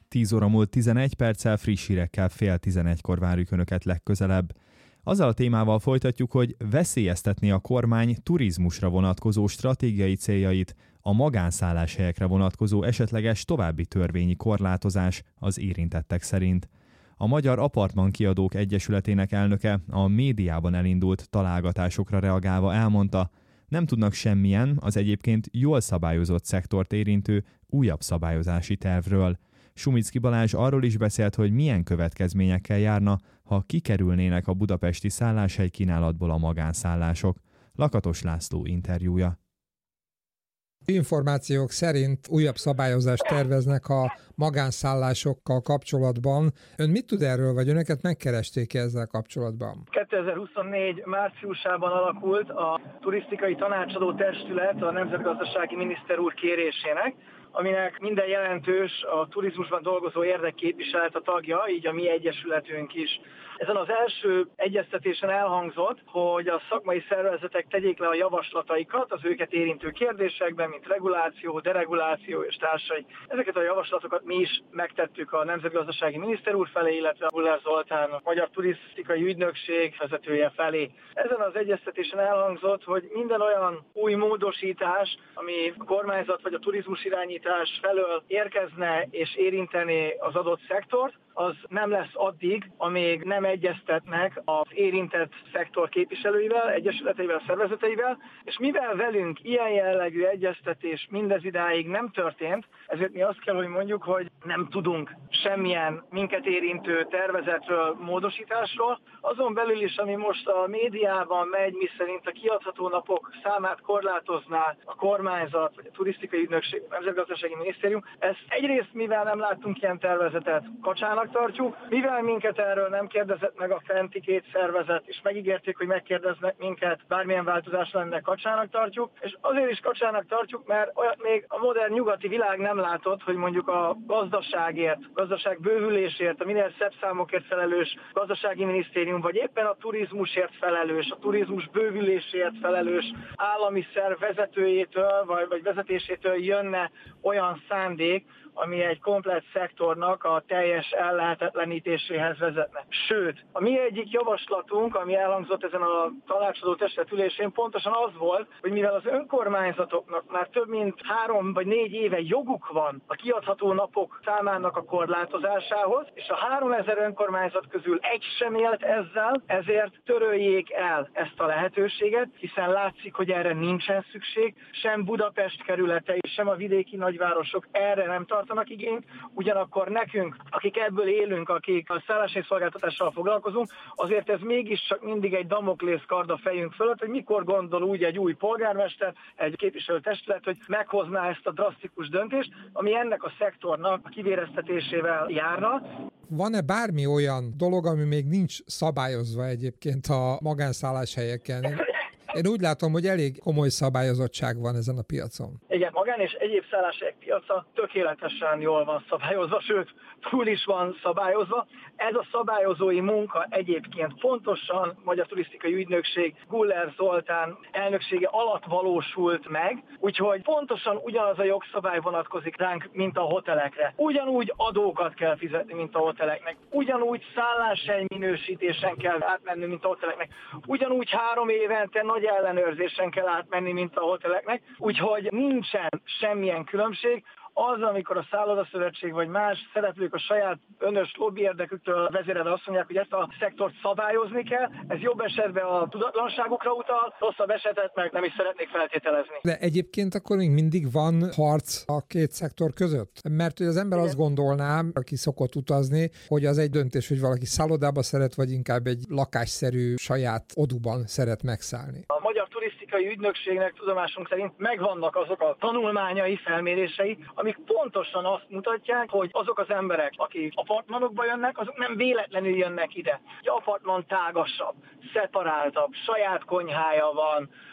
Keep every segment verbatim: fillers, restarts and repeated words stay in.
tíz óra múlt tizenegy perccel, friss hírekkel fél tizenegykor várjuk Önöket legközelebb. Azzal a témával folytatjuk, hogy veszélyeztetné a kormány turizmusra vonatkozó stratégiai céljait, a magánszálláshelyekre vonatkozó esetleges további törvényi korlátozás az érintettek szerint. A Magyar Apartman Kiadók Egyesületének elnöke a médiában elindult találgatásokra reagálva elmondta, nem tudnak semmilyen, az egyébként jól szabályozott szektort érintő újabb szabályozási tervről. Sumicki Balázs arról is beszélt, hogy milyen következményekkel járna, ha kikerülnének a budapesti szálláshely kínálatból a magánszállások. Lakatos László interjúja. Információk szerint újabb szabályozást terveznek a magánszállásokkal kapcsolatban. Ön mit tud erről, vagy önöket megkeresték ezzel kapcsolatban? kétezer-huszonnégy márciusában alakult a Turisztikai Tanácsadó Testület a Nemzetgazdasági Miniszter úr kérésének, aminek minden jelentős a turizmusban dolgozó érdekképviselet a tagja, így a mi egyesületünk is. Ezen az első egyeztetésen elhangzott, hogy a szakmai szervezetek tegyék le a javaslataikat az őket érintő kérdésekben, mint reguláció, dereguláció és társai. Ezeket a javaslatokat mi is megtettük a Nemzetgazdasági Miniszter úr felé, illetve a Guller Zoltán, a Magyar Turisztikai Ügynökség vezetője felé. Ezen az egyeztetésen elhangzott, hogy minden olyan új módosítás, ami a kormányzat vagy a turizmus irányítás felől érkezne és érinteni az adott szektort, az nem lesz addig, amíg nem egyeztetnek az érintett szektor képviselőivel, egyesületeivel, szervezeteivel, és mivel velünk ilyen jellegű egyeztetés mindez idáig nem történt, ezért mi azt kell, hogy mondjuk, hogy nem tudunk semmilyen minket érintő tervezetről, módosításról. Azon belül is, ami most a médiában megy, miszerint a kiadható napok számát korlátozná a kormányzat, vagy a turisztikai ügynökség, a Nemzetgazdasági Minisztérium, ezt egyrészt, mivel nem láttunk ilyen tervezetet, kacsának tartjuk, mivel minket erről nem kérdezett meg a fenti két szervezet, és megígérték, hogy megkérdeznek minket, bármilyen változás lenne, kacsának tartjuk, és azért is kacsának tartjuk, mert olyat még a modern nyugati világ nem látott, hogy mondjuk a gazdaságért, gazdaság bővülésért, a minél szebb számokért felelős gazdasági minisztérium, vagy éppen a turizmusért felelős, a turizmus bővülésért felelős állami szerv vezetőjétől, vagy, vagy vezetésétől jönne olyan szándék, ami egy komplett szektornak a teljes ellehetetlenítéséhez vezetne. Sőt, a mi egyik javaslatunk, ami elhangzott ezen a tanácsadó testület ülésén, pontosan az volt, hogy mivel az önkormányzatoknak már több mint három vagy négy éve joguk van a kiadható napok számának a korlátozásához, és a háromezer önkormányzat közül egy sem élt ezzel, ezért töröljék el ezt a lehetőséget, hiszen látszik, hogy erre nincsen szükség, sem Budapest kerületei, sem a vidéki nagyvárosok erre nem tartanak igényt, ugyanakkor nekünk, akik ebből élünk, akik a szálláshelyszolgáltatással foglalkozunk, azért ez mégiscsak mindig egy Damoklész kard a fejünk fölött, hogy mikor gondol úgy egy új polgármester, egy képviselőtestület, hogy meghozná ezt a drasztikus döntést, ami ennek a szektornak a kivéreztetésével járna. Van-e bármi olyan dolog, ami még nincs szabályozva egyébként a magánszálláshelyeken? Én úgy látom, hogy elég komoly szabályozottság van ezen a piacon. Igen, magán és egyéb szálláshelyek piaca tökéletesen jól van szabályozva, sőt, túl is van szabályozva. Ez a szabályozói munka egyébként pontosan Magyar Turisztikai Ügynökség Guller Zoltán elnöksége alatt valósult meg, úgyhogy pontosan ugyanaz a jogszabály vonatkozik ránk, mint a hotelekre. Ugyanúgy adókat kell fizetni, mint a hoteleknek. Ugyanúgy szálláshely minősítésen kell átmenni, mint a hoteleknek. Ugyanúgy három évente nagy ellenőrzésen kell átmenni, mint a hoteleknek, úgyhogy nincsen semmilyen különbség. Az, amikor a szállodaszövetség vagy más szereplők a saját önös lobby érdeküktől vezérelve azt mondják, hogy ezt a szektort szabályozni kell, ez jobb esetben a tudatlanságukra utal, rosszabb esetet meg nem is szeretnék feltételezni. De egyébként akkor még mindig van harc a két szektor között? Mert hogy az ember Igen. azt gondolná, aki szokott utazni, hogy az egy döntés, hogy valaki szállodába szeret, vagy inkább egy lakásszerű saját oduban szeret megszállni. A Magyar Turisztikai Ügynökségnek tudomásunk szerint megvannak azok a tanulmányai, felmérései, amik pontosan azt mutatják, hogy azok az emberek, akik apartmanokba jönnek, azok nem véletlenül jönnek ide. Egy apartman tágasabb, szeparáltabb, saját konyhája van,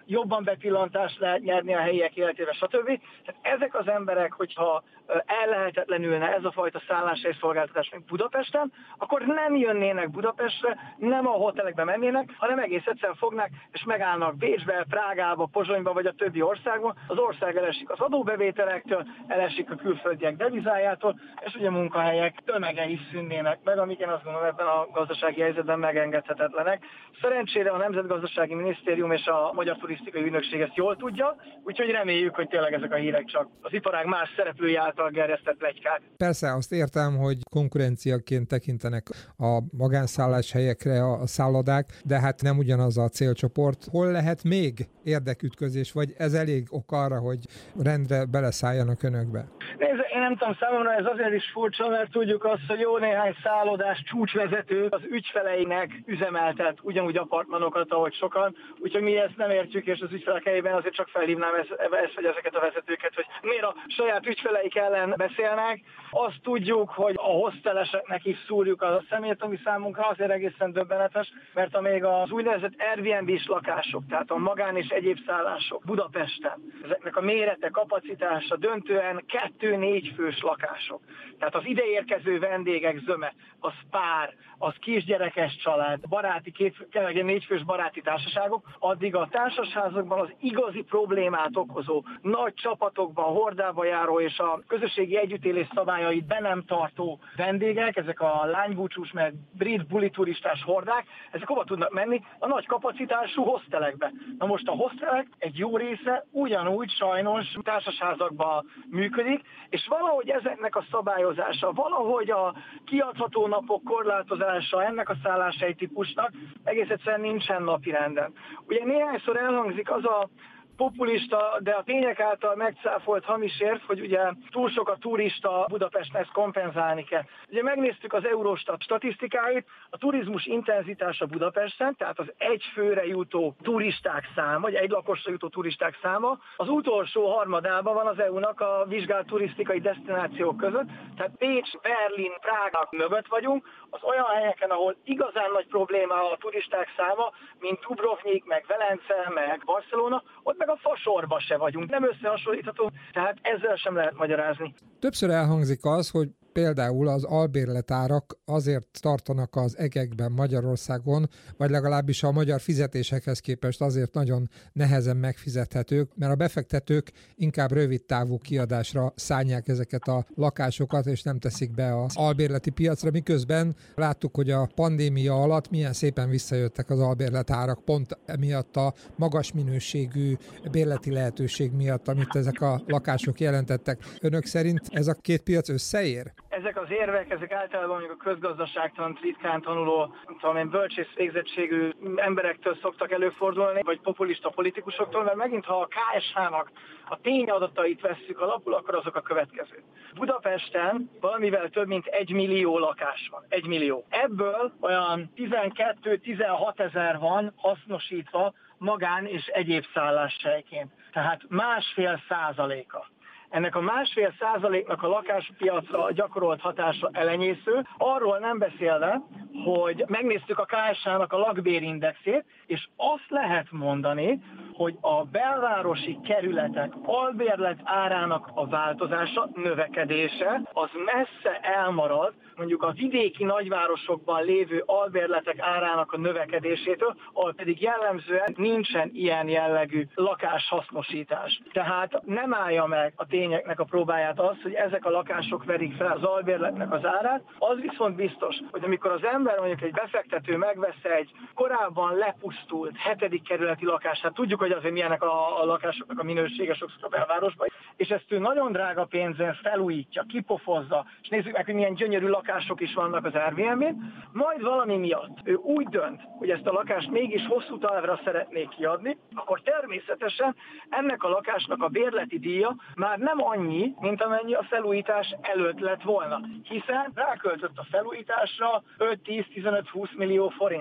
jobban bepillantást lehet nyerni a helyiek életébe, stb. Tehát ezek az emberek, hogyha ellehetetlenülne ez a fajta szálláshelyszolgáltatás még Budapesten, akkor nem jönnének Budapestre, nem a hotelekbe mennének, hanem egész egyszerűen fognák és megállnak Bécsbe, Prágába, Pozsonyba vagy a többi országban. Az ország elesik az adóbevételektől, elesik a külföldiek devizájától, és ugye munkahelyek tömege is szűnnének meg, amik én azt gondolom ebben a gazdasági helyzetben megengedhetetlenek. Szerencsére a Nemzetgazdasági Minisztérium és a Magyar Turisztikai Ügynökség ezt jól tudja, úgyhogy reméljük, hogy tényleg ezek a hírek csak az iparág más szereplői által gerjesztett pletykák. Persze, azt értem, hogy konkurenciaként tekintenek a magánszálláshelyekre a szállodák, de hát nem ugyanaz a célcsoport. Hol lehet még érdekütközés, vagy ez elég ok arra, hogy rendre beleszálljanak önökbe? Nézd, én nem tudom, számomra ez azért is furcsa, mert tudjuk azt, hogy jó néhány szállodás csúcsvezető az ügyfeleinek üzemeltet ugyanúgy apartmanokat, ahogy sokan, úgyhogy mi ezt nem értjük, és az ügyfelek helyében azért csak felhívnám ezt, ezt vagy ezeket a vezetőket, hogy miért a saját ügyfeleik ellen beszélnek. Azt tudjuk, hogy a hosteleseknek is szúrjuk a szemét, ami számunkra azért egészen döbbenetes, mert amíg az úgynevezett Airbnb-s lakások, tehát a magán és egyéb szállások Budapesten, ezeknek a mérete, kapacitása döntően kettő-négy fős lakások. Tehát az ideérkező vendégek zöme, az pár, az kisgyerekes család, baráti, két, négy fős baráti társaságok, addig a társasházakban az igazi problémát okozó, nagy csapatokban, hordába járó és a közösségi együttélés szabályait be nem tartó vendégek, ezek a lánybúcsús, meg brit bulituristás hordák, ezek hova tudnak menni? A nagy kapacitású hostelekbe. Na most a hostelek egy jó része ugyanúgy sajnos társasházakban működik, és valahogy ezeknek a szabályozása, valahogy a kiadható napok korlátozása ennek a szálláshely típusnak egész egyszerűen nincsen napirenden. Ugye néhányszor elhangzik az a populista, de a tények által megcáfolt hamis érv, hogy ugye túl sok a turista Budapesten, ezt kompenzálni kell. Ugye megnéztük az Eurostat statisztikáit, a turizmus intenzitása Budapesten, tehát az egy főre jutó turisták száma, vagy egy lakosra jutó turisták száma, az utolsó harmadában van az é u-nak a vizsgált turisztikai desztinációk között, tehát Pécs, Berlin, Prága mögött vagyunk, az olyan helyeken, ahol igazán nagy probléma a turisták száma, mint Dubrovnik, meg Velence, meg Barcelona, ott meg a fasorba se vagyunk, nem összehasonlítható, tehát ezzel sem lehet magyarázni. Többször elhangzik az, hogy például az albérletárak azért tartanak az egekben Magyarországon, vagy legalábbis a magyar fizetésekhez képest azért nagyon nehezen megfizethetők, mert a befektetők inkább rövid távú kiadásra szánják ezeket a lakásokat, és nem teszik be az albérleti piacra, miközben láttuk, hogy a pandémia alatt milyen szépen visszajöttek az albérletárak, pont emiatt a magas minőségű bérleti lehetőség miatt, amit ezek a lakások jelentettek. Önök szerint ez a két piac összeér? Ezek az érvek, ezek általában mondjuk a közgazdaságtan, ritkán tanuló, tudom én, bölcsész végzettségű emberektől szoktak előfordulni, vagy populista politikusoktól, mert megint, ha a ká es há-nak a tényadatait vesszük alapul, akkor azok a következő. Budapesten valamivel több mint egy millió lakás van. Egy millió. Ebből olyan tizenkettő-tizenhat ezer van hasznosítva magán és egyéb szálláshelyként. Tehát másfél százaléka. Ennek a másfél százaléknak a lakáspiacra gyakorolt hatása elenyésző, arról nem beszélve, hogy megnéztük a ká es há-nak a lakbérindexét, és azt lehet mondani, hogy a belvárosi kerületek albérlet árának a változása, növekedése, az messze elmarad mondjuk a vidéki nagyvárosokban lévő albérletek árának a növekedésétől, ahol pedig jellemzően nincsen ilyen jellegű lakáshasznosítás. Tehát nem állja meg a tényeknek a próbáját az, hogy ezek a lakások verik fel az albérletnek az árát. Az viszont biztos, hogy amikor az ember, mondjuk egy befektető megvesz egy korábban lepusztult hetedik kerületi lakást, hát tudjuk, hogy azért milyenek a, a lakásoknak a minősége sokszor a belvárosban, és ezt ő nagyon drága pénzen felújítja, kipofozza, és nézzük meg, hogy milyen gyönyörű lakások is vannak az Airbnb-n, majd valami miatt ő úgy dönt, hogy ezt a lakást mégis hosszú távra szeretné kiadni, akkor természetesen ennek a lakásnak a bérleti díja már nem annyi, mint amennyi a felújítás előtt lett volna, hiszen ráköltött a felújításra öt-tíz-tizenöt-húsz millió forintot.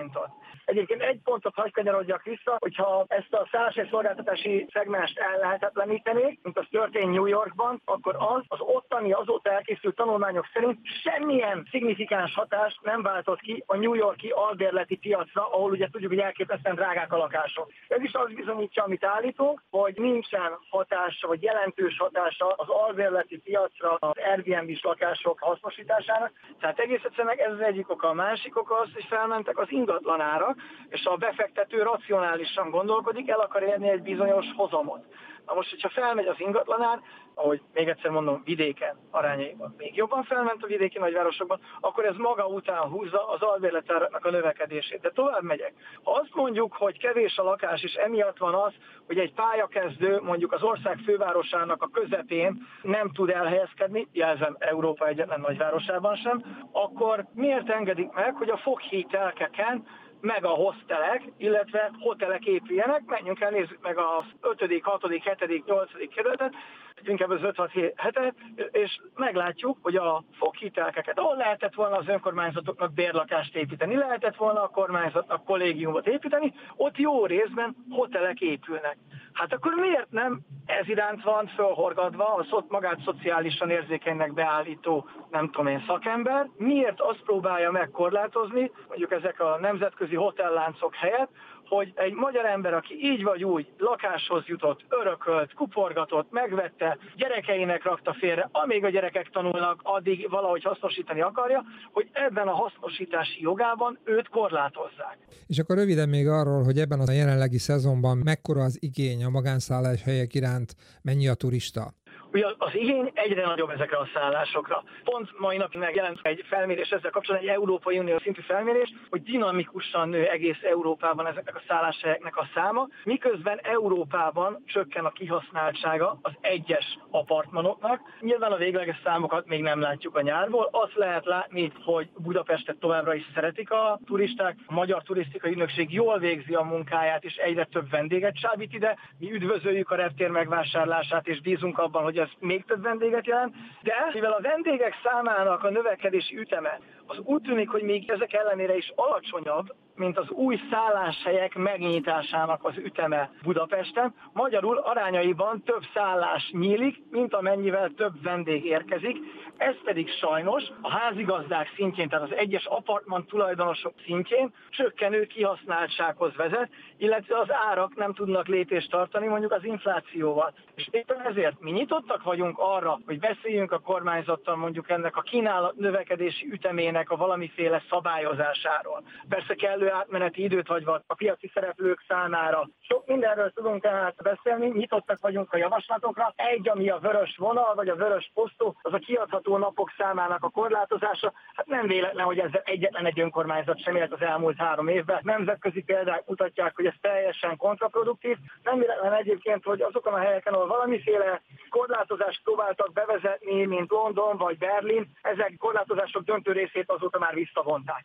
Egyébként egy pontot hagy kanyarodjak vissza, hogyha ezt a szálláshely szolgáltatási szegmest ellehetetlenítenék, mint az történt New Yorkban, akkor az az ottani azóta elkészült tanulmányok szerint semmilyen szignifikáns hatást nem váltott ki a New Yorki albérleti piacra, ahol ugye tudjuk, hogy elképesztően drágák a lakások. Ez is azt bizonyítja, amit állítunk, hogy nincsen hatása, vagy jelentős hatása az albérleti piacra az Airbnb-s lakások hasznosításának. Tehát egész egyszerűen ez az egyik oka. A másik oka az, hogy felmentek az ingatlanárak, és a befektető racionálisan gondolkodik, el akar érni egy bizonyos hozamot. Na most, hogyha felmegy az ingatlanár, ahogy még egyszer mondom, vidéken arányaiban még jobban felment a vidéki nagyvárosokban, akkor ez maga után húzza az albérletáraknak a növekedését. De tovább megyek. Ha azt mondjuk, hogy kevés a lakás, és emiatt van az, hogy egy pályakezdő mondjuk az ország fővárosának a közepén nem tud elhelyezkedni, jelzem Európa egyetlen nagyvárosában sem, akkor miért engedik meg, hogy a foghítelkeken meg a hostelek, illetve hotelek épüljenek, menjünk el, nézzük meg az ötödik, hatodik, hetedik, nyolcadik kerületet, inkább az öt hat hetet, és meglátjuk, hogy a foghitelkeket, ahol lehetett volna az önkormányzatoknak bérlakást építeni, lehetett volna a kormányzatnak kollégiumot építeni, ott jó részben hotelek épülnek. Hát akkor miért nem ez iránt van fölhorgadva a szot, magát szociálisan érzékenynek beállító, nem tudom én, szakember, miért azt próbálja megkorlátozni, mondjuk ezek a nemzetközi hotelláncok helyett, hogy egy magyar ember, aki így vagy úgy lakáshoz jutott, örökölt, kuporgatott, megvette, gyerekeinek rakta félre, amíg a gyerekek tanulnak, addig valahogy hasznosítani akarja, hogy ebben a hasznosítási jogában őt korlátozzák. És akkor röviden még arról, hogy ebben a jelenlegi szezonban mekkora az igény a magánszálláshelyek iránt, mennyi a turista? Ugye az igény egyre nagyobb ezekre a szállásokra. Pont mai napig megjelent egy felmérés ezzel kapcsolatban, egy Európai Unió szintű felmérés, hogy dinamikusan nő egész Európában ezeknek a szálláshelyeknek a száma, miközben Európában csökken a kihasználtsága az egyes apartmanoknak. Nyilván a végleges számokat még nem látjuk a nyárból. Azt lehet látni, hogy Budapestet továbbra is szeretik a turisták. A Magyar Turisztikai Ügynökség jól végzi a munkáját, és egyre több vendéget csábít ide. Mi üdvözöljük a reptér megvásárlását, és bízunk abban, hogy ez még több vendéget jelent, de mivel a vendégek számának a növekedési üteme az úgy tűnik, hogy még ezek ellenére is alacsonyabb, mint az új szálláshelyek megnyitásának az üteme Budapesten, magyarul arányaiban több szállás nyílik, mint amennyivel több vendég érkezik. Ez pedig sajnos a házigazdák szintjén, tehát az egyes apartman tulajdonosok szintjén csökkenő kihasználtsághoz vezet, illetve az árak nem tudnak lépést tartani mondjuk az inflációval. És éppen ezért mi nyitottak vagyunk arra, hogy beszéljünk a kormányzattal mondjuk ennek a kínálat növekedési ütemének a valamiféle szabályozásáról. Persze kellő átmeneti időt hagyva a piaci szereplők számára. Sok mindenről tudunk tehát beszélni, nyitottak vagyunk a javaslatokra. Egy, ami a vörös vonal, vagy a vörös posztó, az a kiadható napok számának a korlátozása. Hát nem véletlen, hogy ezzel egyetlen egy önkormányzat sem élt az elmúlt három évben. Nemzetközi példák mutatják, hogy ez teljesen kontraproduktív. Nem véletlen egyébként, hogy azokon a helyeken, ahol valamiféle korlátozást próbáltak bevezetni, mint London vagy Berlin, ezek korlátozások döntő részét azóta már visszavonták.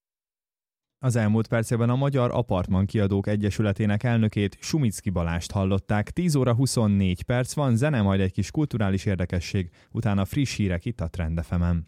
Az elmúlt percben a Magyar Apartman Kiadók Egyesületének elnökét, Sumicki Balást hallották. tíz óra huszonnégy perc van, zene, majd egy kis kulturális érdekesség, utána friss hírek itt a Trend ef emen.